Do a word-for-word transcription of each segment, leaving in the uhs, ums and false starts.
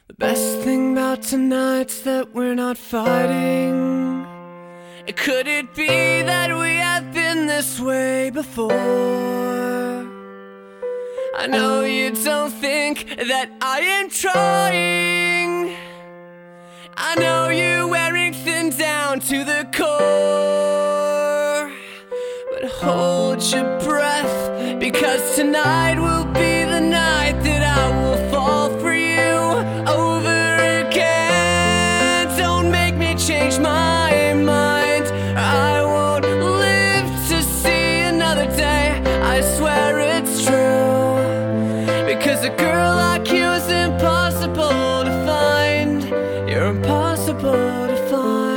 The best thing about tonight's that we're not fighting. Could it be that we have been this way before? I know you don't think that I am trying. I know you're wearing thin down to the core. But hold your breath, because tonight will be the night that I will fall for you over again. Don't make me change my mind. I won't live to see another day. I swear it's true, because a girl like you is impossible to find. You're impossible to find.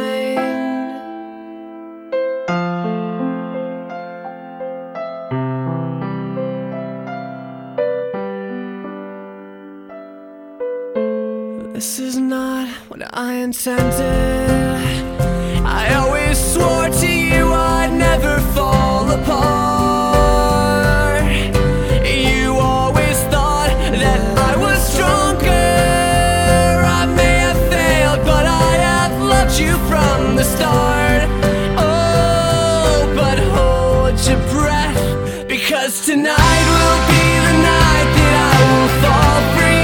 This is not what I intended. I always swore to you I'd never fall apart. You always thought that I was stronger. I may have failed, but I have loved you from the start. Oh, but hold your breath, because tonight will be the night that I will fall for you.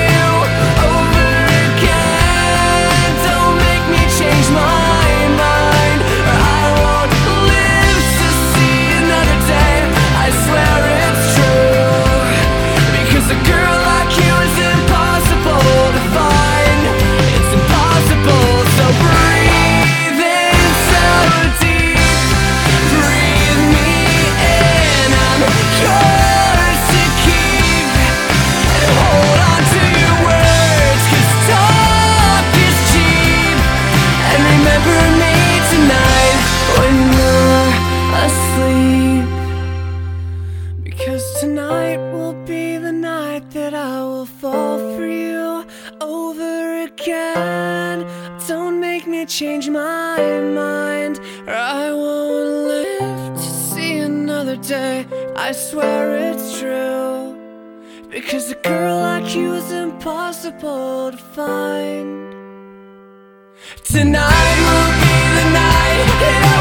Change my mind, or I won't live to see another day. I swear it's true, because a girl like you is impossible to find. It's impossible, so breathe in so deep. Breathe me in, I'm yours to keep. And hold on to your words, 'cause talk is cheap. And remember me tonight when you're asleep, because tonight will be the night that I will fall for you over again. Don't make me change my mind, or I won't live to see another day. I swear it's true, because a girl like you is impossible to find. Tonight will be the night that I